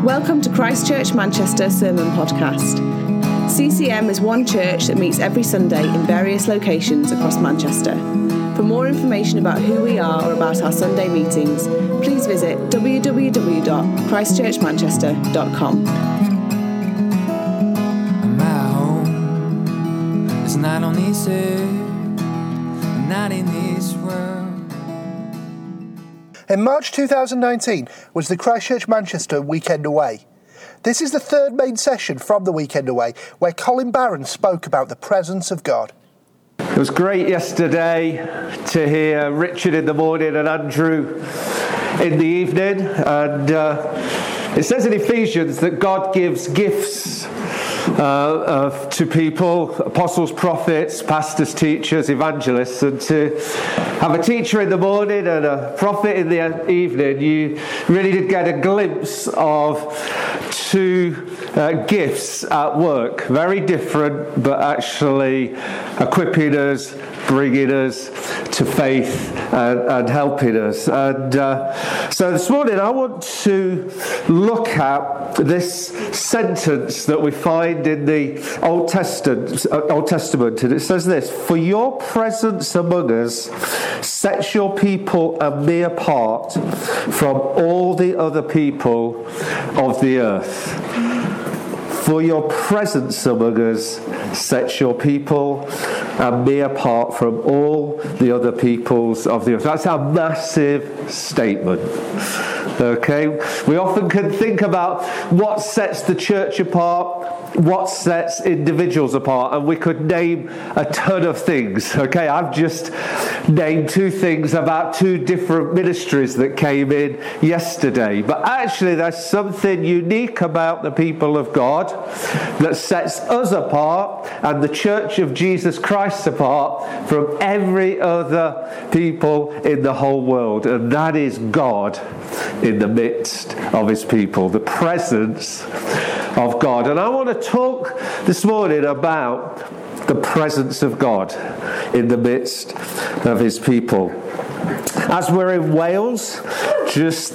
Welcome to Christchurch Manchester Sermon Podcast. CCM is one church that meets every Sunday in various locations across Manchester. For more information about who we are or about our Sunday meetings, please visit www.christchurchmanchester.com. My home is not on this earth, not in this world. In March 2019 was the Christchurch Manchester Weekend Away. This is the third main session from the Weekend Away, where Colin Barron spoke about the presence of God. It was great yesterday to hear Richard in the morning and Andrew in the evening. And it says in Ephesians that God gives gifts to people, apostles, prophets, pastors, teachers, evangelists, and to have a teacher in the morning and a prophet in the evening, you really did get a glimpse of two gifts at work, very different, but actually equipping us, bringing us to faith and helping us. And so this morning I want to look at this sentence that we find in the Old Testament, and it says this: "For your presence among us sets your people and me apart from all the other people of the earth." For your presence among us sets your people and me apart from all the other peoples of the earth. That's a massive statement. Okay? We often can think about what sets the church apart, what sets individuals apart, and we could name a ton of things. Okay, I've just named two things about two different ministries that came in yesterday. But actually there's something unique about the people of God that sets us apart and the Church of Jesus Christ apart from every other people in the whole world. And that is God in the midst of his people, the presence of God. And I want to talk this morning about the presence of God in the midst of his people. As we're in Wales, just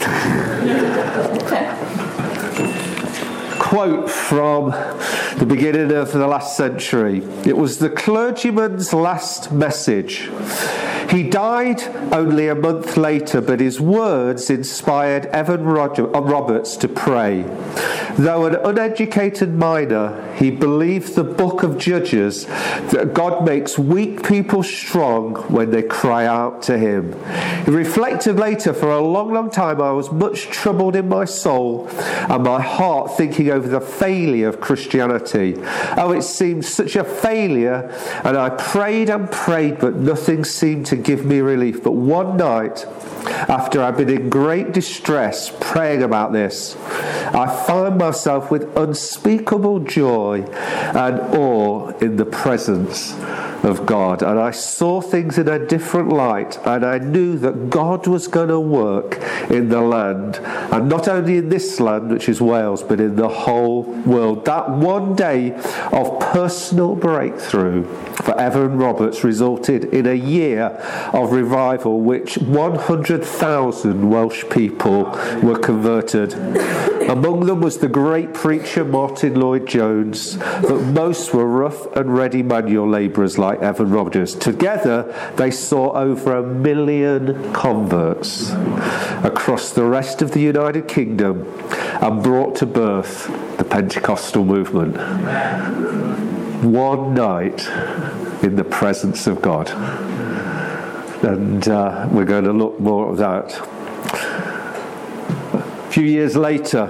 quote from the beginning of the last century. It was the clergyman's last message. He died only a month later, but his words inspired Evan Roberts to pray. Though an uneducated miner, he believed the book of Judges that God makes weak people strong when they cry out to him. He reflected later, for a long, long time I was much troubled in my soul and my heart, thinking over the failure of Christianity. Oh, it seemed such a failure, and I prayed and prayed, but nothing seemed to give me relief. But one night, after I'd been in great distress praying about this, I found myself with unspeakable joy and awe in the presence of God. And I saw things in a different light, and I knew that God was going to work in the land, and not only in this land, which is Wales, but in the whole world. That one day of personal breakthrough for Evan Roberts resulted in a year of revival, which 100,000 Welsh people were converted. Among them was the great preacher Martin Lloyd-Jones, but most were rough and ready manual labourers like Evan Roberts. Together they saw over 1 million converts across the rest of the United Kingdom and brought to birth the Pentecostal movement. One night in the presence of God. And we're going to look more at that. A few years later,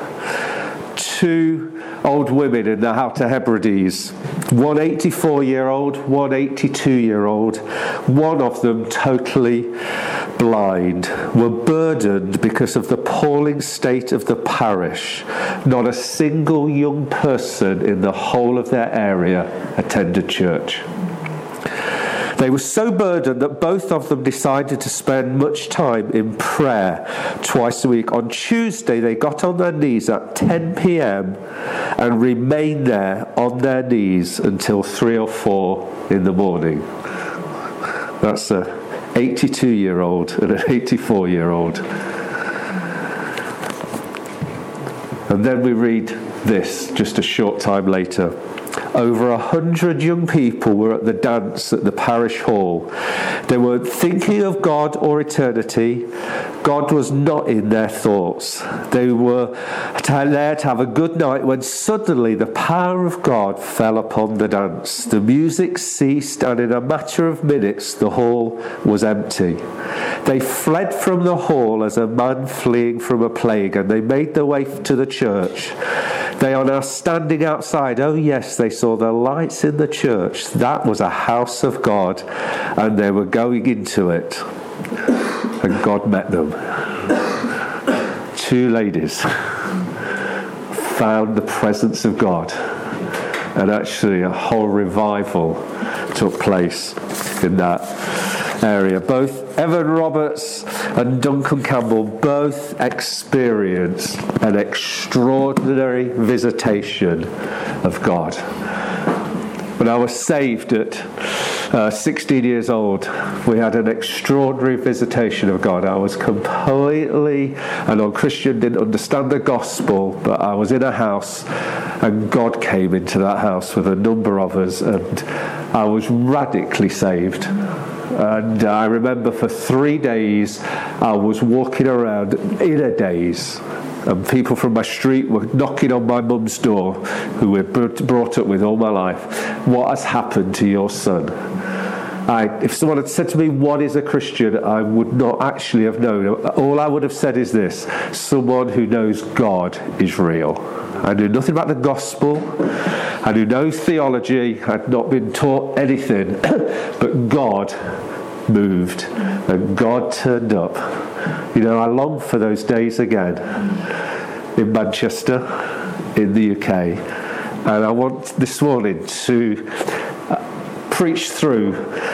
two old women in the Outer Hebrides, one 84-year-old, one 82-year-old, one of them totally blind, were burdened because of the appalling state of the parish. Not a single young person in the whole of their area attended church. They were so burdened that both of them decided to spend much time in prayer twice a week. On Tuesday, they got on their knees at 10 p.m. and remained there on their knees until 3 or 4 in the morning. That's a 82-year-old and an 84-year-old. And then we read this just a short time later. Over 100 young people were at the dance at the parish hall. They weren't thinking of God or eternity. God was not in their thoughts. They were there to have a good night when suddenly the power of God fell upon the dance. The music ceased, and in a matter of minutes the hall was empty. They fled from the hall as a man fleeing from a plague, and they made their way to the church. They are now standing outside. Oh yes, they saw the lights in the church. That was a house of God, and they were going into it. And God met them. 2 ladies found the presence of God, and actually a whole revival took place in that area. Both Evan Roberts and Duncan Campbell both experienced an extraordinary visitation of God. When I was saved at 16 years old, we had an extraordinary visitation of God. I was completely a non-Christian, didn't understand the gospel, but I was in a house and God came into that house with a number of us, and I was radically saved. And I remember for 3 days I was walking around in a daze, and people from my street were knocking on my mum's door, who we'd brought up with all my life. What has happened to your son? If someone had said to me, what is a Christian, I would not actually have known. All I would have said is this: someone who knows God is real. I knew nothing about the gospel. I knew no theology. I'd not been taught anything. But God moved, and God turned up. You know, I long for those days again in Manchester, in the UK. And I want this morning to preach through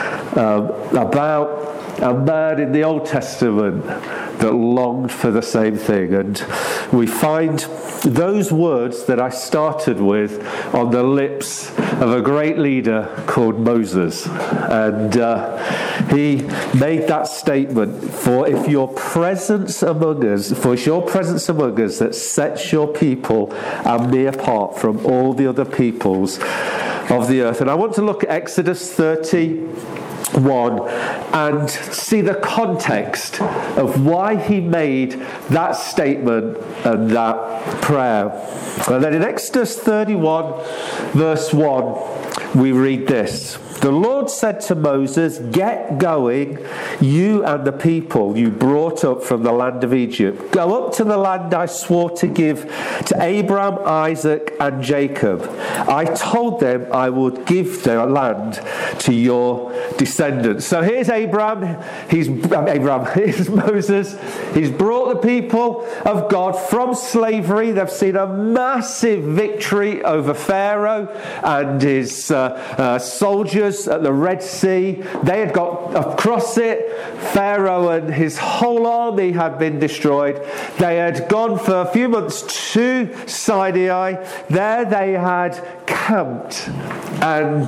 about a man in the Old Testament that longed for the same thing. And we find those words that I started with on the lips of a great leader called Moses. And he made that statement, for it's your presence among us that sets your people and me apart from all the other peoples of the earth. And I want to look at Exodus 31 and see the context of why he made that statement and that prayer. And then in Exodus 31 verse 1 we read this: the Lord said to Moses, get going, you and the people you brought up from the land of Egypt. Go up to the land I swore to give to Abraham, Isaac, and Jacob. I told them I would give the land to your descendants. So here's here's Moses. He's brought the people of God from slavery. They've seen a massive victory over Pharaoh and his soldiers at the Red Sea. They had got across it. Pharaoh and his whole army had been destroyed. They had gone for a few months to Sinai. There they had camped, and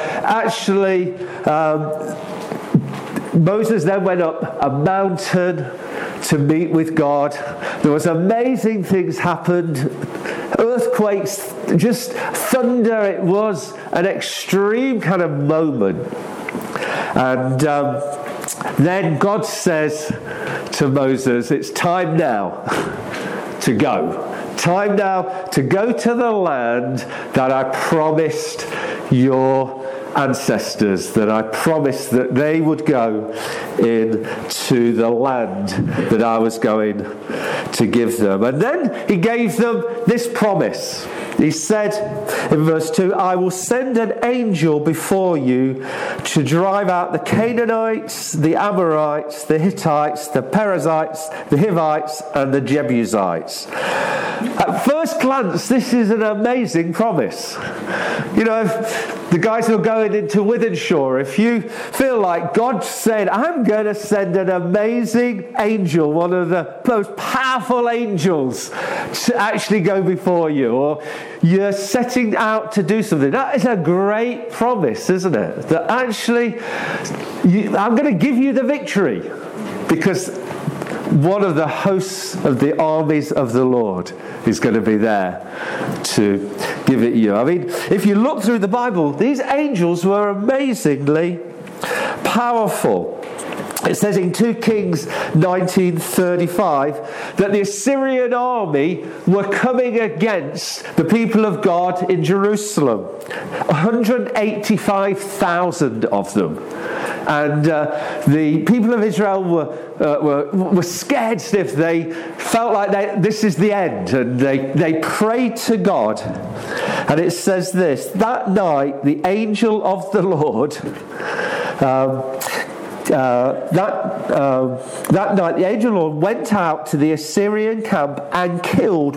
Moses then went up a mountain to meet with God. There was amazing things happened. Earthquakes, just thunder. It was an extreme kind of moment. And then God says to Moses, it's time now to go. Time now to go to the land that I promised your ancestors, that I promised that they would go into the land that I was going to give them. And then he gave them this promise. He said in verse 2, I will send an angel before you to drive out the Canaanites, the Amorites, the Hittites, the Perizzites, the Hivites, and the Jebusites. At first glance, this is an amazing promise. You know, the guys who are going into Wythenshawe, if you feel like God said, I'm going to send an amazing angel, one of the most powerful angels, to actually go before you, or you're setting out to do something. That is a great promise, isn't it? That actually, I'm going to give you the victory, because one of the hosts of the armies of the Lord is going to be there to give it you. I mean, if you look through the Bible, these angels were amazingly powerful. It says in 2 Kings 19:35 that the Assyrian army were coming against the people of God in Jerusalem. 185,000 of them. And the people of Israel were scared stiff. They felt like this is the end. And they prayed to God. And it says this: that night the angel of the Lord... that night the angel of the Lord went out to the Assyrian camp and killed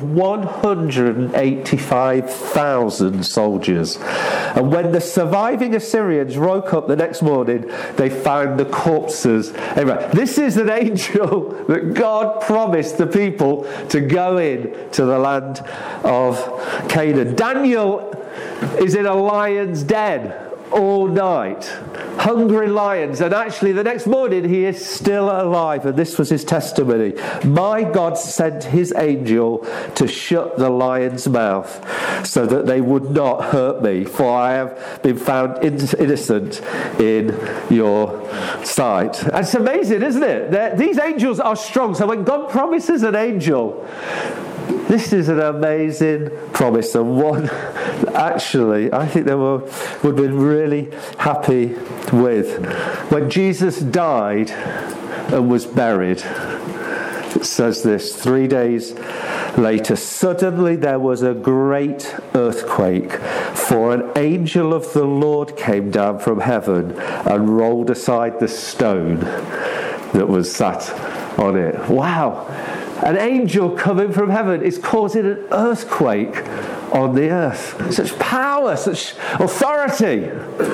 185,000 soldiers. And when the surviving Assyrians woke up the next morning, they found the corpses. Anyway, this is an angel that God promised the people to go in to the land of Canaan. Daniel is in a lion's den all night, hungry lions, and actually the next morning he is still alive, and this was his testimony: my God sent his angel to shut the lion's mouth so that they would not hurt me, for I have been found innocent in your sight. And it's amazing, isn't it? These angels are strong. So when God promises an angel, this is an amazing promise, and one actually I think they would have been really happy with. When Jesus died and was buried, it says this: 3 days later, suddenly there was a great earthquake, for an angel of the Lord came down from heaven and rolled aside the stone that was sat on it. Wow! An angel coming from heaven is causing an earthquake on the earth. Such power, such authority.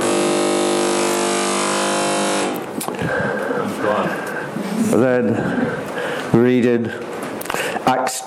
And then reading Acts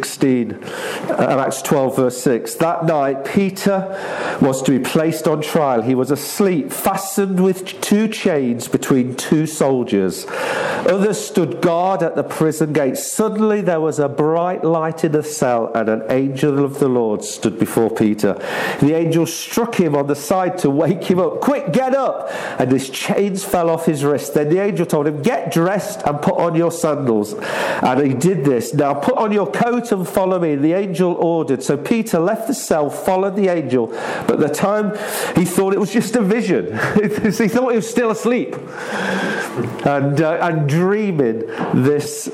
12 verse 6. That night Peter was to be placed on trial. He was asleep, fastened with 2 chains between 2 soldiers. Others stood guard at the prison gate. Suddenly there was a bright light in the cell, and an angel of the Lord stood before Peter. The angel struck him on the side to wake him up. Quick, get up! And his chains fell off his wrists. Then the angel told him, get dressed and put on your sandals. And he did this. Now put on your coat and follow me. The angel ordered. So Peter left the cell, followed the angel, but at the time he thought it was just a vision. He thought he was still asleep and dreaming this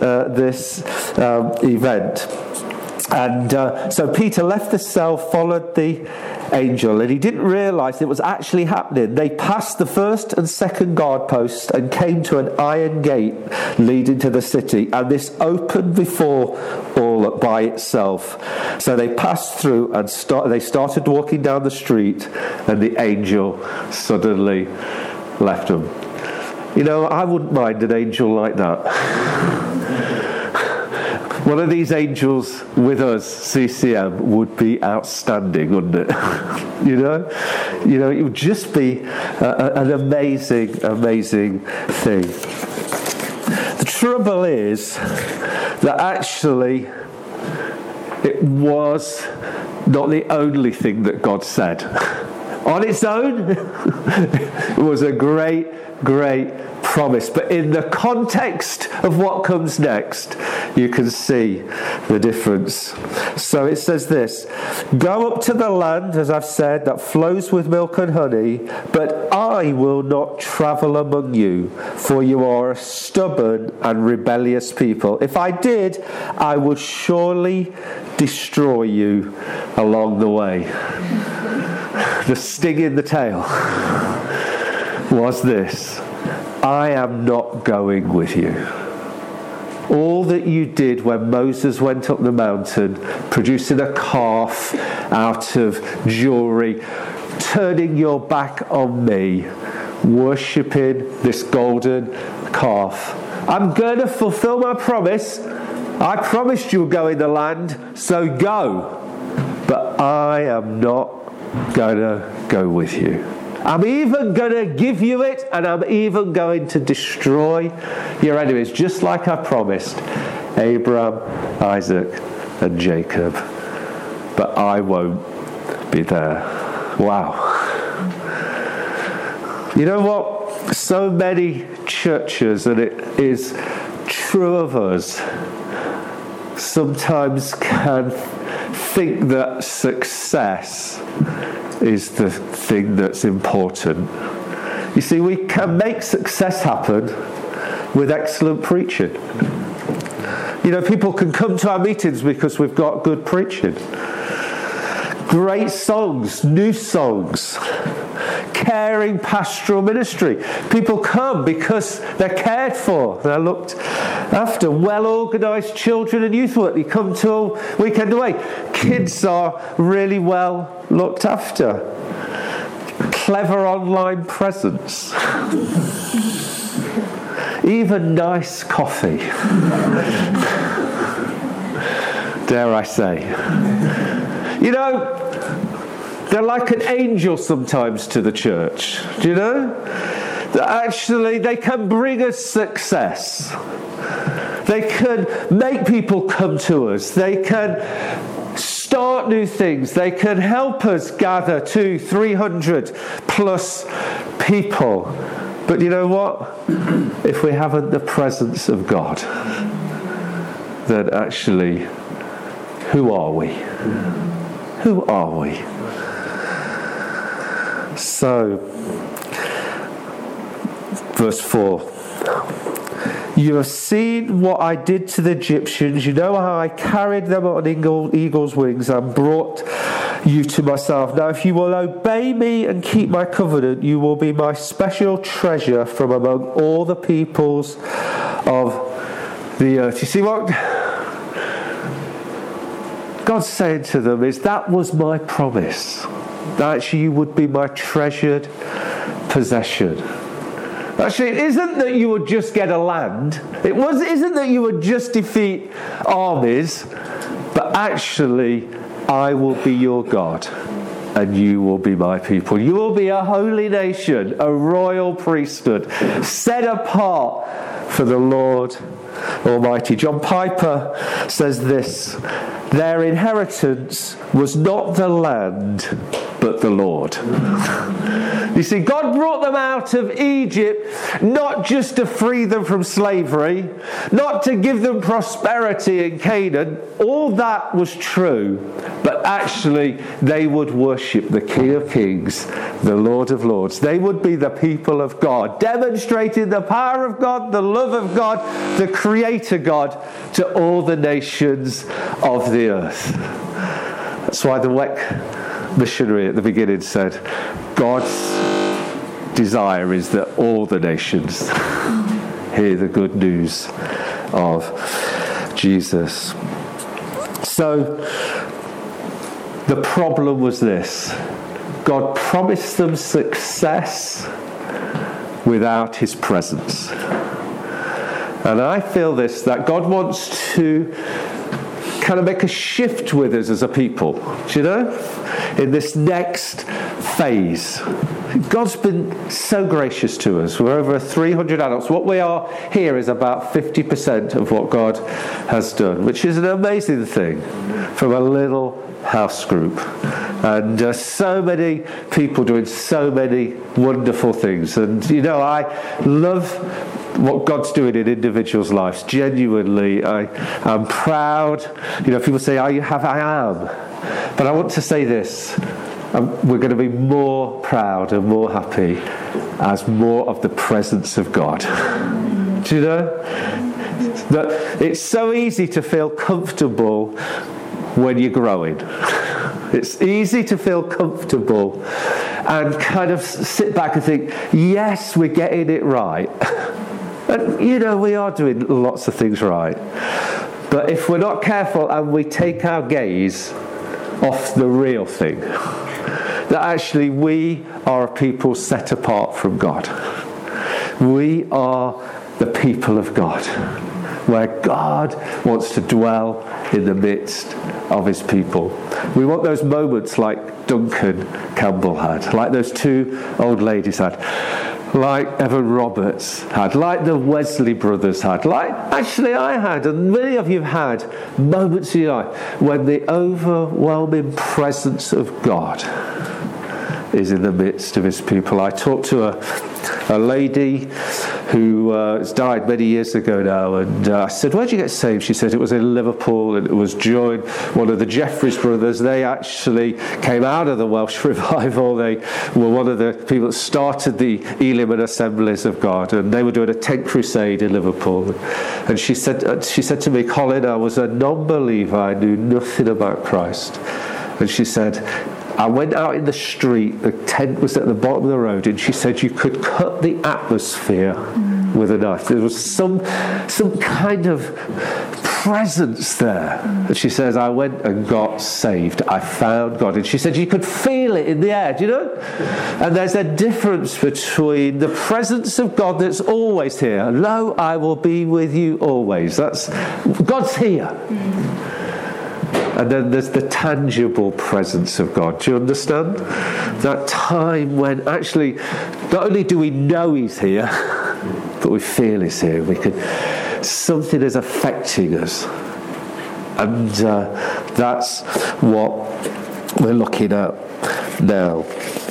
event. And so Peter left the cell, followed the angel, and he didn't realise it was actually happening. They passed the first and second guard posts and came to an iron gate leading to the city, and this opened before all by itself. So they passed through and they started walking down the street, and the angel suddenly left them. You know, I wouldn't mind an angel like that. One of these angels with us, CCM, would be outstanding, wouldn't it? You know, it would just be an amazing thing. The trouble is that actually it was not the only thing that God said. On its own, it was a great promise, but in the context of what comes next, you can see the difference. So it says this: go up to the land, as I've said, that flows with milk and honey, but I will not travel among you, for you are a stubborn and rebellious people. If I did, I would surely destroy you along the way. The sting in the tail was this: I am not going with you. All that you did when Moses went up the mountain, producing a calf out of jewelry, turning your back on me, worshipping this golden calf. I'm going to fulfill my promise. I promised you'll go in the land, so go. But I am not going to go with you. I'm even going to give you it, and I'm even going to destroy your enemies, just like I promised Abraham, Isaac, and Jacob. But I won't be there. Wow. You know what? So many churches, and it is true of us, sometimes can think that success is the thing that's important. You see, we can make success happen with excellent preaching. You know, people can come to our meetings because we've got good preaching. Great songs, new songs, caring pastoral ministry. People come because they're cared for, they're looked after. Well-organised children and youth work. They come to a weekend away. Kids are really well looked after. Clever online presence. Even nice coffee. Dare I say. You know, they're like an angel sometimes to the church. Do you know? That actually they can bring us success. They can make people come to us. They can start new things. They can help us gather 200-300 plus people. But you know what? If we haven't the presence of God, then actually, who are we? Who are we? So, verse 4. You have seen what I did to the Egyptians. You know how I carried them on eagle's wings and brought you to myself. Now, if you will obey me and keep my covenant, you will be my special treasure from among all the peoples of the earth. You see what God's saying to them is, that was my promise. That actually you would be my treasured possession. Actually, it isn't that you would just get a land. It isn't that you would just defeat armies. But actually, I will be your God, and you will be my people. You will be a holy nation, a royal priesthood, set apart for the Lord Almighty. John Piper says this: their inheritance was not the land, but the Lord. You see, God brought them out of Egypt not just to free them from slavery, not to give them prosperity in Canaan. All that was true, but actually they would worship the King of Kings, the Lord of Lords. They would be the people of God, demonstrating the power of God, the love of God, the Creator God to all the nations of the earth. That's why the WEC missionary at the beginning said, God's desire is that all the nations hear the good news of Jesus. So the problem was this: God promised them success without his presence. And I feel this, that God wants to kind of make a shift with us as a people, do you know, in this next phase. God's been so gracious to us. We're over 300 adults. What we are here is about 50% of what God has done, which is an amazing thing from a little house group. And so many people doing so many wonderful things. And, you know, I love what God's doing in individuals' lives. Genuinely, I'm proud. You know, people say, I am. But I want to say this. We're going to be more proud and more happy as more of the presence of God. Do you know? That it's so easy to feel comfortable when you're growing. It's easy to feel comfortable and kind of sit back and think, yes, we're getting it right. And, you know, we are doing lots of things right. But if we're not careful and we take our gaze off the real thing, that actually we are a people set apart from God. We are the people of God. where God wants to dwell in the midst of his people. We want those moments like Duncan Campbell had, like those two old ladies had, like Evan Roberts had, like the Wesley brothers had, like actually I had, and many of you have had moments in your life when the overwhelming presence of God is in the midst of his people. I talked to a lady who has died many years ago now, and I said, where did you get saved? She said it was in Liverpool, and it was during one of the Jeffreys brothers. They actually came out of the Welsh Revival. They were one of the people that started the Elim and Assemblies of God, and they were doing a tent crusade in Liverpool. And she said to me, Colin, I was a non-believer. I knew nothing about Christ. And she said, I went out in the street, the tent was at the bottom of the road, and she said you could cut the atmosphere with a knife. There was some kind of presence there. And she says, I went and got saved. I found God. And she said you could feel it in the air, do you know? And there's a difference between the presence of God that's always here. Lo, I will be with you always. God's here. And then there's the tangible presence of God. Do you understand? That time when actually not only do we know he's here, but we feel he's here. Something is affecting us. And that's what we're looking at now.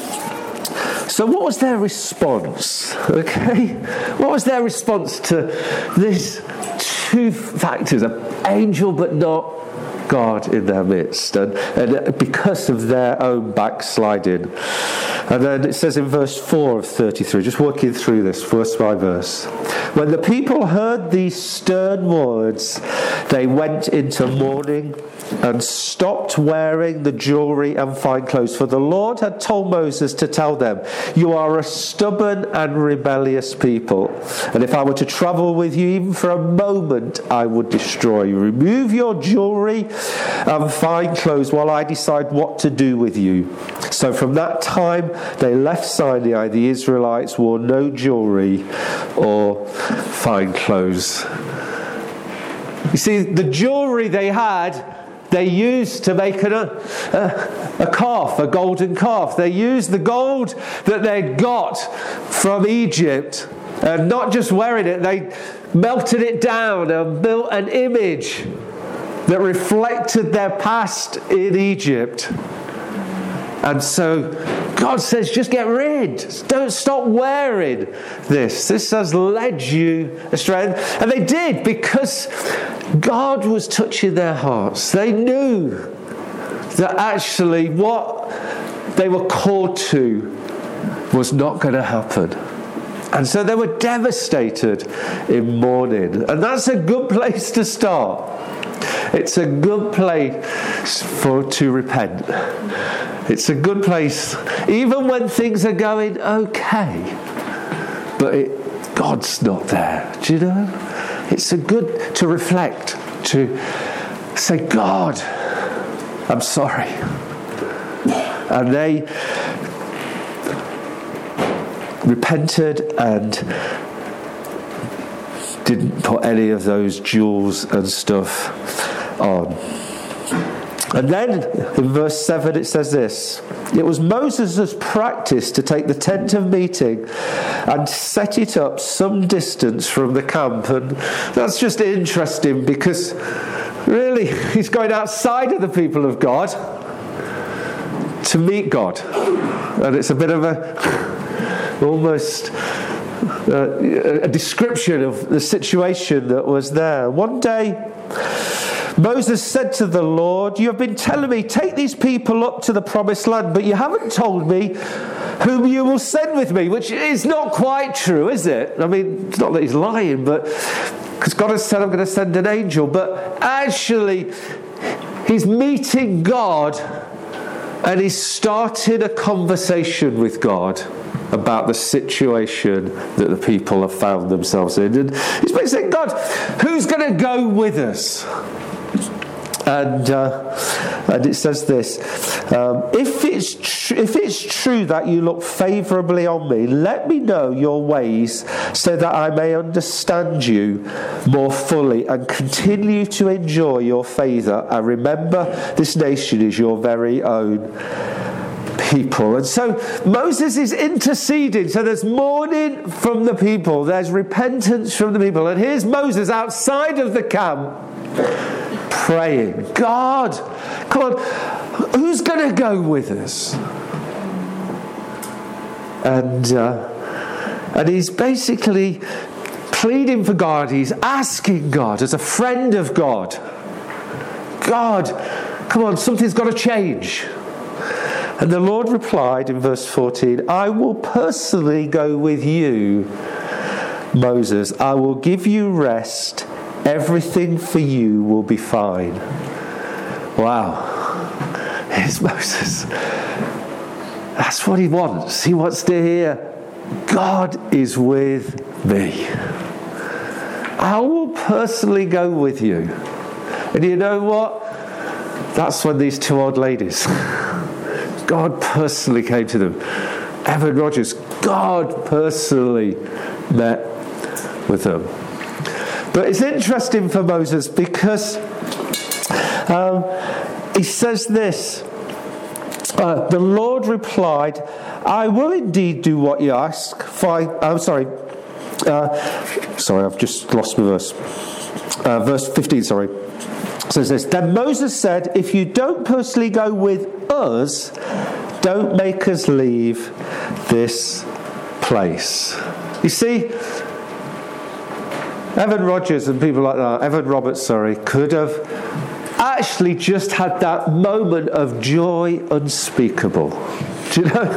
So what was their response? Okay? What was their response to these two factors, an angel but not God in their midst, and because of their own backsliding? And then it says in verse 4 of 33, just working through this verse by verse, when the people heard these stern words, they went into mourning and stopped wearing the jewelry and fine clothes, for the Lord had told Moses to tell them, you are a stubborn and rebellious people, and if I were to travel with you even for a moment, I would destroy you. Remove your jewelry and fine clothes while I decide what to do with you. So from that time they left Sinai. The Israelites wore no jewelry or fine clothes. You see, the jewelry they had, they used to make a calf, a golden calf. They used the gold that they'd got from Egypt, and not just wearing it, they melted it down and built an image that reflected their past in Egypt. And so God says, just get rid. Don't stop wearing this. This has led you astray. And they did, because God was touching their hearts. They knew that actually what they were called to was not going to happen. And so they were devastated in mourning. And that's a good place to start. It's a good place to repent. It's a good place, even when things are going okay, but God's not there. Do you know? It's a good to reflect, to say, God, I'm sorry. And they repented and didn't put any of those jewels and stuff on. And then in verse 7 it says this: it was Moses' practice to take the tent of meeting and set it up some distance from the camp. And that's just interesting, because really he's going outside of the people of God to meet God. And it's a bit of almost a description of the situation that was there. One day Moses said to the Lord, you have been telling me, take these people up to the promised land, but you haven't told me whom you will send with me, which is not quite true, is it? I mean, it's not that he's lying, but because God has said, I'm going to send an angel, but actually he's meeting God and he's started a conversation with God about the situation that the people have found themselves in. And he's basically saying, God, who's going to go with us? And it says this, if it's true that you look favourably on me, let me know your ways so that I may understand you more fully and continue to enjoy your favour. And remember, this nation is your very own people. And so Moses is interceding. So there's mourning from the people, there's repentance from the people, and here's Moses outside of the camp praying, God, come on, who's going to go with us? And he's basically pleading for God. He's asking God as a friend of God, God, come on, something's got to change. And the Lord replied in verse 14, I will personally go with you, Moses. I will give you rest. Everything for you will be fine. Wow. Here's Moses. That's what he wants. He wants to hear, God is with me. I will personally go with you. And you know what? That's when these two old ladies, God personally came to them. Evan Rogers, God personally met with them. But it's interesting for Moses because he says this. The Lord replied, I will indeed do what you ask. Sorry, I've just lost my verse. Verse 15, sorry. Says this, then Moses said, if you don't personally go with us, don't make us leave this place. You see, Evan Rogers and people like that, Evan Roberts, could have actually just had that moment of joy unspeakable. Do you know?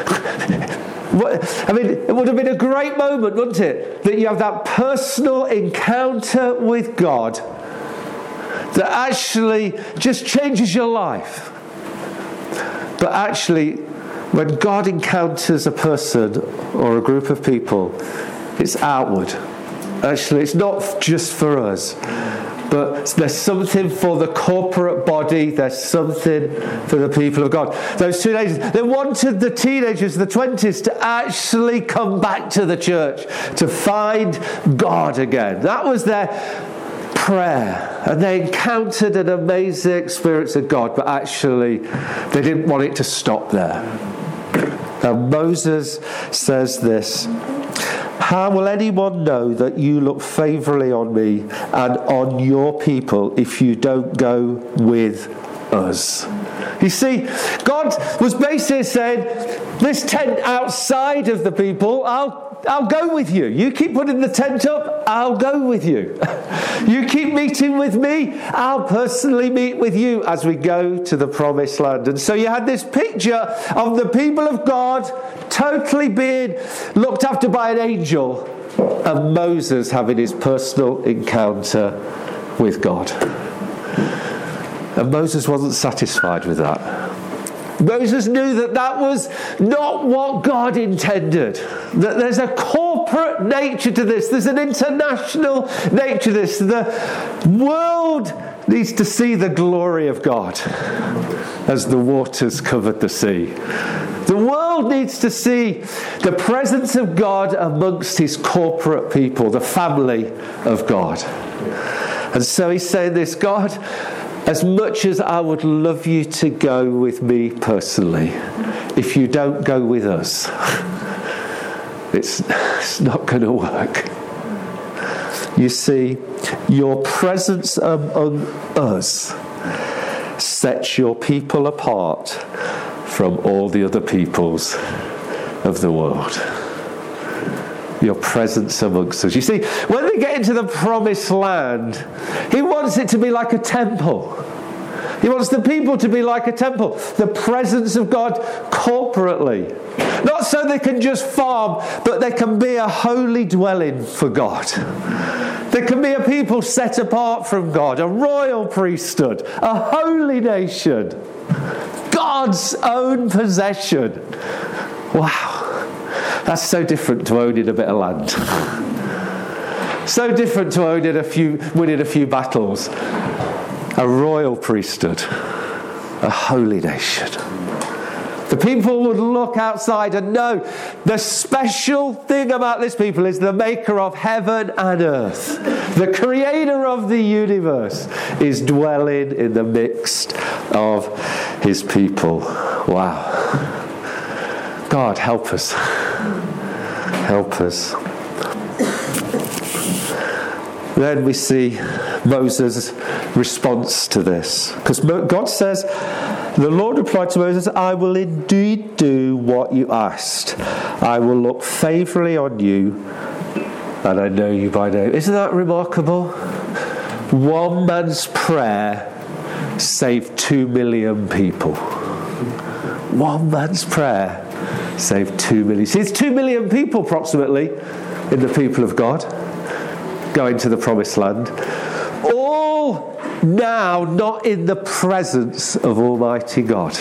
I mean, it would have been a great moment, wouldn't it? That you have that personal encounter with God that actually just changes your life. But actually, when God encounters a person or a group of people, it's outward. Actually, it's not just for us, but there's something for the corporate body, there's something for the people of God. Those teenagers, they wanted the teenagers, the 20s, to actually come back to the church, to find God again. That was their prayer. And they encountered an amazing experience of God, but actually they didn't want it to stop there. Now Moses says this, how will anyone know that you look favourably on me and on your people if you don't go with us? You see, God was basically saying, this tent outside of the people, I'll go with you. You keep putting the tent up, I'll go with you. You keep meeting with me, I'll personally meet with you as we go to the promised land. And so you had this picture of the people of God totally being looked after by an angel, and Moses having his personal encounter with God. And Moses wasn't satisfied with that. Moses knew that that was not what God intended. That there's a corporate nature to this. There's an international nature to this. The world needs to see the glory of God as the waters covered the sea. The world needs to see the presence of God amongst his corporate people, the family of God. And so he's saying this, God, as much as I would love you to go with me personally, if you don't go with us, it's not going to work. You see, your presence among us sets your people apart from all the other peoples of the world. Your presence amongst us. You see, when they get into the promised land, he wants it to be like a temple. He wants the people to be like a temple. The presence of God corporately. Not so they can just farm, but they can be a holy dwelling for God. There can be a people set apart from God, a royal priesthood, a holy nation, God's own possession. Wow. That's so different to owning a bit of land. So different to winning a few battles. a royal priesthood, a holy nation. The people would look outside and know the special thing about this people is the maker of heaven and earth. The creator of the universe is dwelling in the midst of his people. Wow. God, help us. Help us. Then we see Moses' response to this. Because God says, the Lord replied to Moses, I will indeed do what you asked. I will look favourably on you, and I know you by name. Isn't that remarkable? One man's prayer saved 2 million people. One man's prayer saved 2 million. See, it's 2 million people approximately in the people of God going to the promised land. All now not in the presence of Almighty God.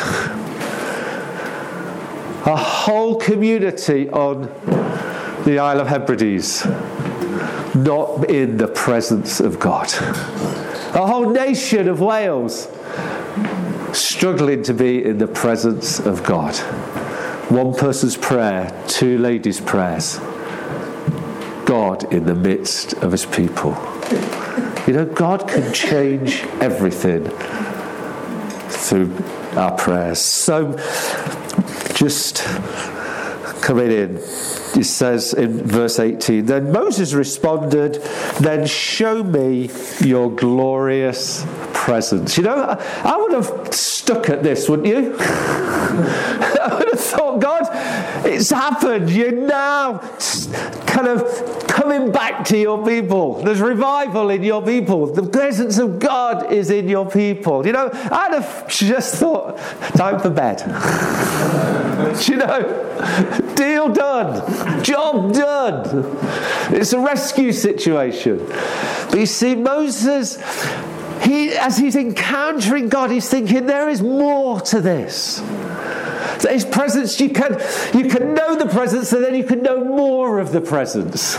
A whole community on the Isle of Hebrides not in the presence of God. A whole nation of Wales struggling to be in the presence of God. One person's prayer, 2 ladies' prayers. God in the midst of his people. You know, God can change everything through our prayers. So, just coming in, it says in verse 18, then Moses responded, then show me your glorious presence. You know, I would have stuck at this, wouldn't you? I would have thought, God, it's happened. You're now kind of coming back to your people. There's revival in your people. The presence of God is in your people. You know, I'd have just thought, time for bed. You know, deal done. Job done. It's a rescue situation. But you see, Moses, as he's encountering God, he's thinking there is more to this. His presence, you can know the presence, and then you can know more of the presence.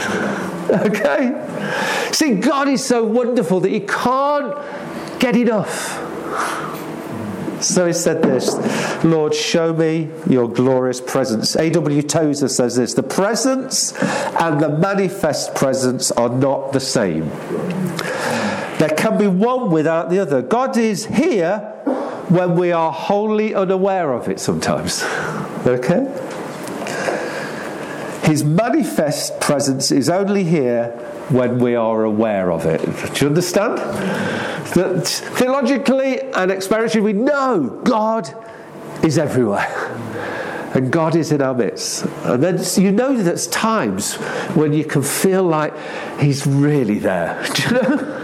Okay? See, God is so wonderful that you can't get enough. So he said this, Lord, show me your glorious presence. A.W. Tozer says this, the presence and the manifest presence are not the same. There can be one without the other. God is here when we are wholly unaware of it sometimes. Okay? His manifest presence is only here when we are aware of it. Do you understand? That theologically and experientially we know God is everywhere. And God is in our midst. And then you know there's times when you can feel like he's really there. Do you know?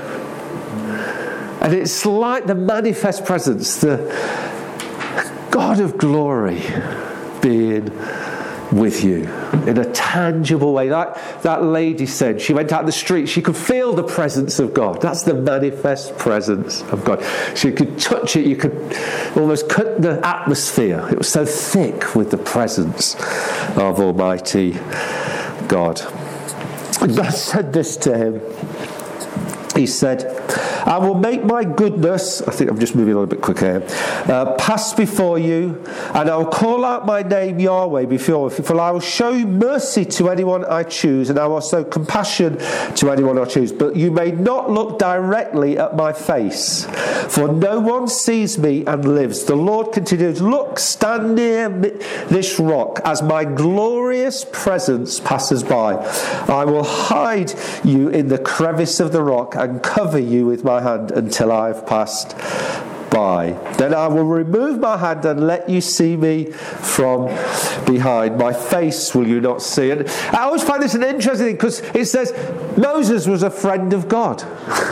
And it's like the manifest presence, the God of glory being with you in a tangible way. Like that lady said, she went out in the street, she could feel the presence of God. That's the manifest presence of God. She could touch it, you could almost cut the atmosphere. It was so thick with the presence of Almighty God. And God said this to him. He said, I will make my goodness, I think I'm just moving a little bit quicker here, pass before you, and I will call out my name Yahweh before you, for I will show mercy to anyone I choose, and I will show compassion to anyone I choose. But you may not look directly at my face, for no one sees me and lives. The Lord continues, look, stand near this rock as my glorious presence passes by. I will hide you in the crevice of the rock and cover you with my hand until I have passed by. Then I will remove my hand and let you see me from behind. My face will you not see. And I always find this an interesting thing because it says Moses was a friend of God.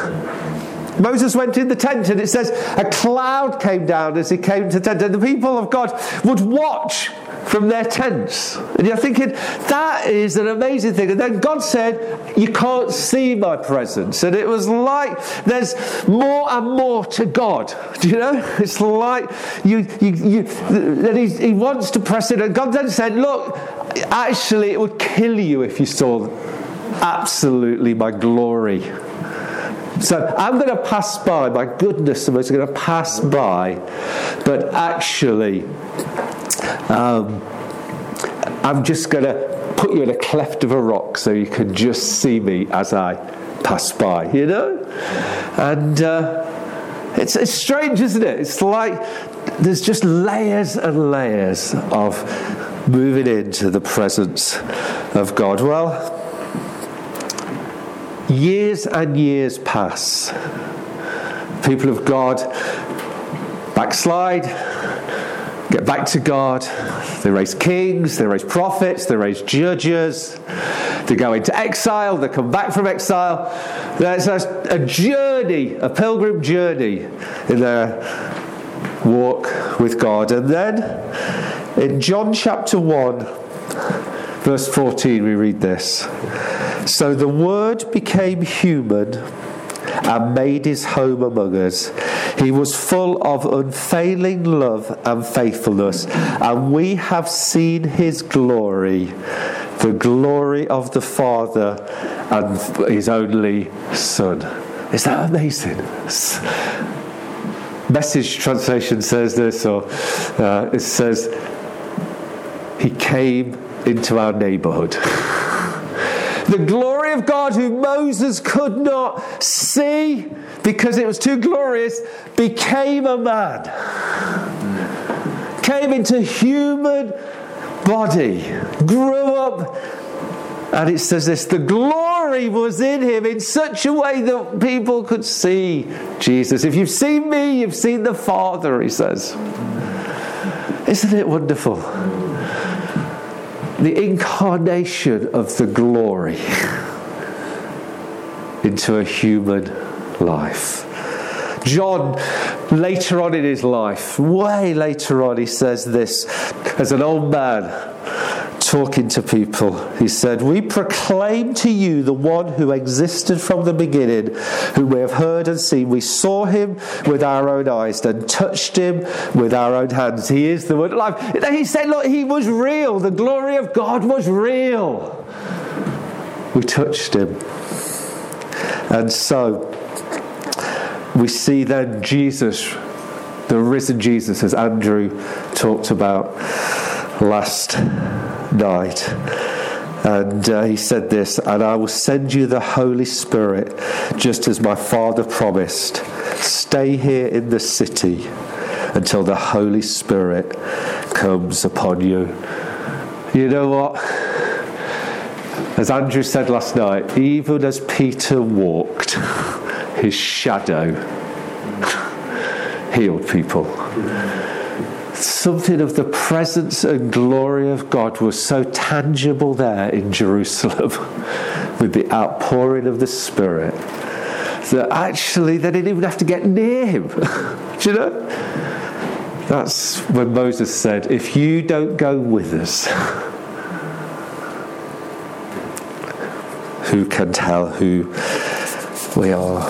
Moses went in the tent and it says a cloud came down as he came to the tent, and the people of God would watch from their tents. And you're thinking, that is an amazing thing. And then God said, you can't see my presence. And it was like there's more and more to God. Do you know? It's like that he wants to press it. And God then said, look, actually it would kill you if you saw absolutely my glory So I'm going to pass by. My goodness, I'm going to pass by. But actually, I'm just going to put you in a cleft of a rock so you can just see me as I pass by, you know? And it's strange, isn't it? It's like there's just layers and layers of moving into the presence of God. Well, years and years pass. People of God backslide, get back to God. They raise kings, they raise prophets, they raise judges. They go into exile, they come back from exile. There's a journey, a pilgrim journey in their walk with God. And then in John chapter 1, verse 14, we read this. So the Word became human and made his home among us. He was full of unfailing love and faithfulness, and we have seen his glory, the glory of the Father and his only Son. Is that amazing? Message translation says this, or it says, he came into our neighbourhood. The glory of God, who Moses could not see because it was too glorious, became a man. Came into human body, grew up, and it says this, the glory was in him in such a way that people could see Jesus. If you've seen me, you've seen the Father, he says. Isn't it wonderful? The incarnation of the glory into a human life. John, later on in his life, way later on, he says this, as an old man talking to people, he said, we proclaim to you the one who existed from the beginning, whom we have heard and seen. We saw him with our own eyes and touched him with our own hands. He is the word of life. He said, look, he was real. The glory of God was real. We touched him. And so we see then Jesus, the risen Jesus, as Andrew talked about last night. And he said this, and I will send you the Holy Spirit, just as my Father promised. Stay here in the city until the Holy Spirit comes upon you. You know what? As Andrew said last night, even as Peter walked, his shadow healed people. Something of the presence and glory of God was so tangible there in Jerusalem with the outpouring of the Spirit that actually they didn't even have to get near him. Do you know? That's when Moses said, if you don't go with us, who can tell who we are?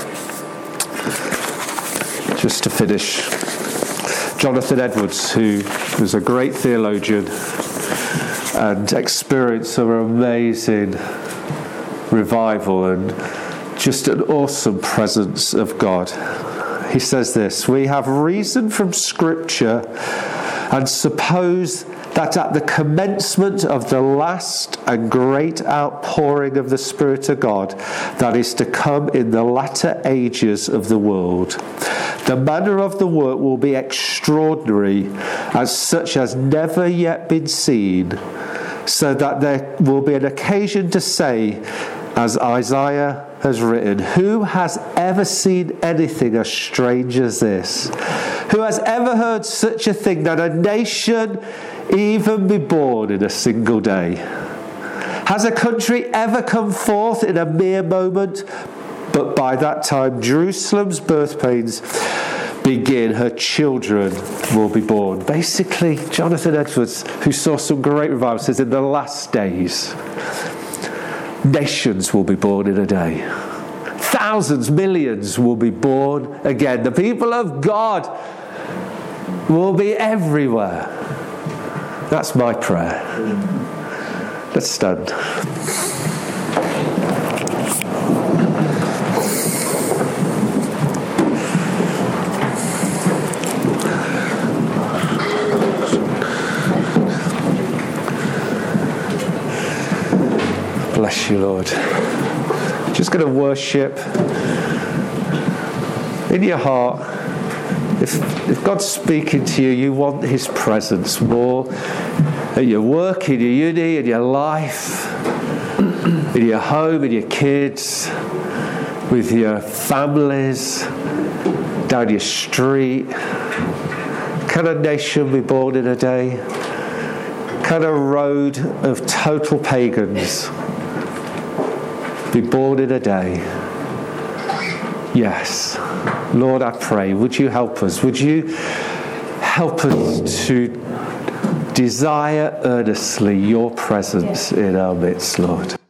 Just to finish, Jonathan Edwards, who was a great theologian and experienced some amazing revival and just an awesome presence of God. He says this, we have reason from Scripture and suppose that at the commencement of the last and great outpouring of the Spirit of God that is to come in the latter ages of the world, the manner of the work will be extraordinary, as such as never yet been seen, so that there will be an occasion to say, as Isaiah has written, who has ever seen anything as strange as this? Who has ever heard such a thing, that a nation even be born in a single day? Has a country ever come forth in a mere moment? But by that time Jerusalem's birth pains begin, her children will be born. Basically, Jonathan Edwards, who saw some great revival, says in the last days, nations will be born in a day. Thousands, millions will be born again. The people of God will be everywhere. That's my prayer. Let's stand. Bless you, Lord. Just going to worship in your heart. If God's speaking to you, you want his presence more at your work, in your uni, in your life, in your home, in your kids, with your families, down your street. Can a nation be born in a day? Can a road of total pagans be born in a day? Yes. Lord, I pray, would you help us? Would you help us to desire earnestly your presence in our midst, Lord?